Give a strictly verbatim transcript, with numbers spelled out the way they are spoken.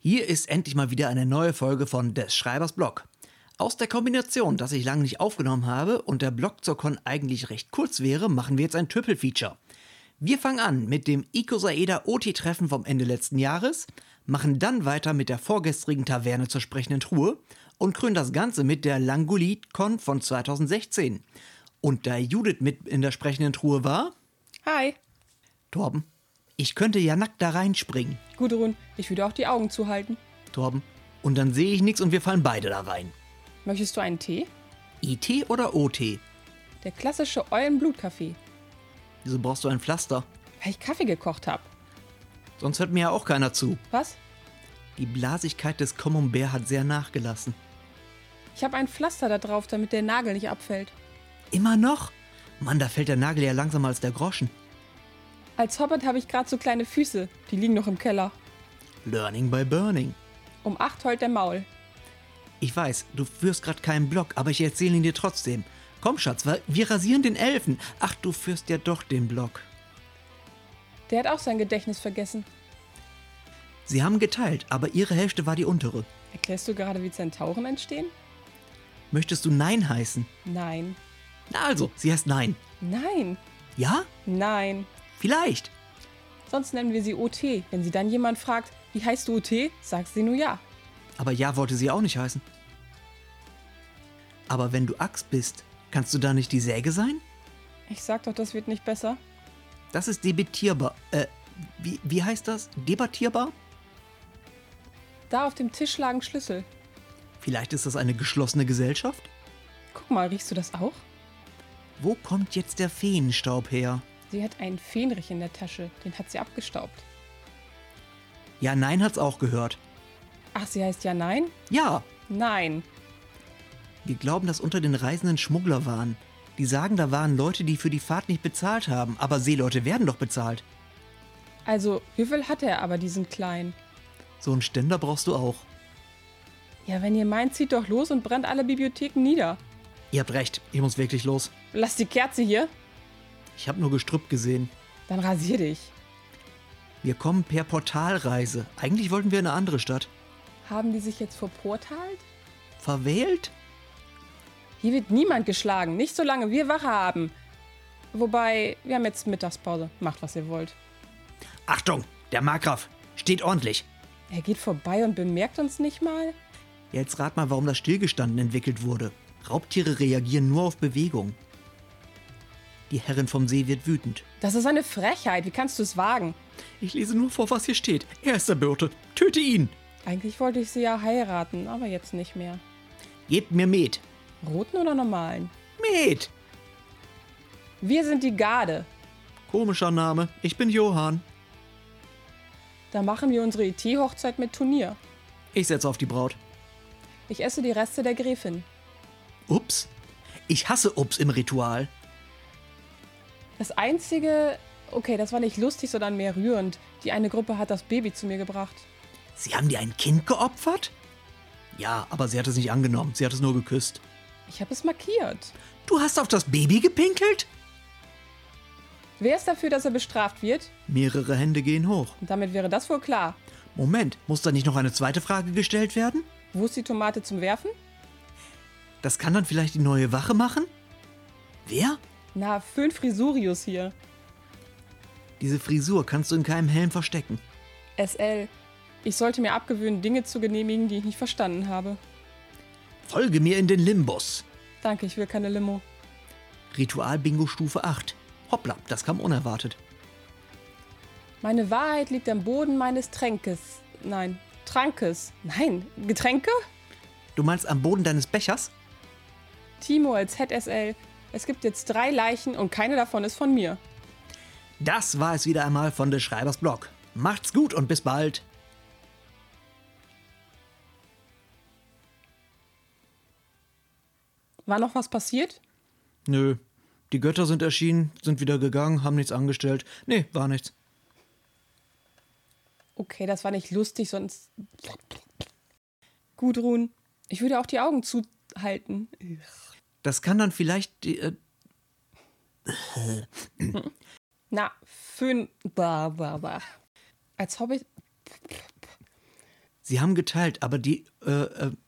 Hier ist endlich mal wieder eine neue Folge von Des Schreibers Blog. Aus der Kombination, dass ich lange nicht aufgenommen habe und der Blog zur Con eigentlich recht kurz wäre, machen wir jetzt ein Triple-Feature. Wir fangen an mit dem Ikosaeda O T-Treffen vom Ende letzten Jahres, machen dann weiter mit der vorgestrigen Taverne zur sprechenden Truhe und krönen das Ganze mit der Langulit-Con von zweitausendsechzehn. Und da Judith mit in der sprechenden Truhe war... Hi. Torben, ich könnte ja nackt da reinspringen. Gudrun, ich würde auch die Augen zuhalten. Torben, und dann sehe ich nichts und wir fallen beide da rein. Möchtest du einen Tee? I T oder O T? Der klassische Eulenblutkaffee. Wieso brauchst du ein Pflaster? Weil ich Kaffee gekocht habe. Sonst hört mir ja auch keiner zu. Was? Die Blasigkeit des Camembert hat sehr nachgelassen. Ich habe ein Pflaster da drauf, damit der Nagel nicht abfällt. Immer noch? Mann, da fällt der Nagel ja langsamer als der Groschen. Als Hobbit habe ich gerade so kleine Füße. Die liegen noch im Keller. Learning by burning. Um acht heult der Maul. Ich weiß, du führst gerade keinen Blog, aber ich erzähle ihn dir trotzdem. Komm, Schatz, wir rasieren den Elfen. Ach, du führst ja doch den Blog. Der hat auch sein Gedächtnis vergessen. Sie haben geteilt, aber ihre Hälfte war die untere. Erklärst du gerade, wie Zentauren entstehen? Möchtest du Nein heißen? Nein. Na also, sie heißt Nein. Nein. Ja? Nein. Vielleicht. Sonst nennen wir sie O T. Wenn sie dann jemand fragt, wie heißt du O T, sagst sie nur ja. Aber ja wollte sie auch nicht heißen. Aber wenn du Axt bist, kannst du da nicht die Säge sein? Ich sag doch, das wird nicht besser. Das ist debattierbar. Äh, wie, wie heißt das? Debattierbar? Da auf dem Tisch lagen Schlüssel. Vielleicht ist das eine geschlossene Gesellschaft? Guck mal, riechst du das auch? Wo kommt jetzt der Feenstaub her? Sie hat einen Fähnrich in der Tasche. Den hat sie abgestaubt. Ja, Nein hat's auch gehört. Ach, sie heißt ja Nein? Ja. Nein. Wir glauben, dass unter den Reisenden Schmuggler waren. Die sagen, da waren Leute, die für die Fahrt nicht bezahlt haben. Aber Seeleute werden doch bezahlt. Also, wie viel hat er aber, diesen Kleinen? So einen Ständer brauchst du auch. Ja, wenn ihr meint, zieht doch los und brennt alle Bibliotheken nieder. Ihr habt recht, ich muss wirklich los. Lass die Kerze hier. Ich habe nur Gestrüpp gesehen. Dann rasier dich. Wir kommen per Portalreise. Eigentlich wollten wir in eine andere Stadt. Haben die sich jetzt verportalt? Verwählt? Hier wird niemand geschlagen, nicht solange wir Wache haben. Wobei, wir haben jetzt Mittagspause. Macht, was ihr wollt. Achtung, der Markgraf steht ordentlich. Er geht vorbei und bemerkt uns nicht mal? Jetzt rat mal, warum das Stillgestanden entwickelt wurde. Raubtiere reagieren nur auf Bewegung. Die Herrin vom See wird wütend. Das ist eine Frechheit. Wie kannst du es wagen? Ich lese nur vor, was hier steht. Er ist der Bote. Töte ihn! Eigentlich wollte ich sie ja heiraten, aber jetzt nicht mehr. Gebt mir Met. Roten oder normalen? Met! Wir sind die Garde. Komischer Name. Ich bin Johann. Da machen wir unsere I T-Hochzeit mit Turnier. Ich setze auf die Braut. Ich esse die Reste der Gräfin. Ups. Ich hasse Ups im Ritual. Das Einzige... Okay, das war nicht lustig, sondern mehr rührend. Die eine Gruppe hat das Baby zu mir gebracht. Sie haben dir ein Kind geopfert? Ja, aber sie hat es nicht angenommen. Sie hat es nur geküsst. Ich habe es markiert. Du hast auf das Baby gepinkelt? Wer ist dafür, dass er bestraft wird? Mehrere Hände gehen hoch. Und damit wäre das wohl klar. Moment, muss da nicht noch eine zweite Frage gestellt werden? Wo ist die Tomate zum Werfen? Das kann dann vielleicht die neue Wache machen? Wer? Na, Föhn Frisurius hier. Diese Frisur kannst du in keinem Helm verstecken. S L. Ich sollte mir abgewöhnen, Dinge zu genehmigen, die ich nicht verstanden habe. Folge mir in den Limbus. Danke, ich will keine Limo. Ritual-Bingo Stufe acht. Hoppla, das kam unerwartet. Meine Wahrheit liegt am Boden meines Tränkes. Nein, Trankes. Nein, Getränke? Du meinst am Boden deines Bechers? Timo als Head S L. Es gibt jetzt drei Leichen und keine davon ist von mir. Das war es wieder einmal von des Schreibers Blog. Macht's gut und bis bald. War noch was passiert? Nö. Die Götter sind erschienen, sind wieder gegangen, haben nichts angestellt. Nee, war nichts. Okay, das war nicht lustig, sonst... Gudrun, ich würde auch die Augen zuhalten. Das kann dann vielleicht die... Äh Na, Föhn... Bah, bah, bah. Als Hobbit... Sie haben geteilt, aber die, äh, äh,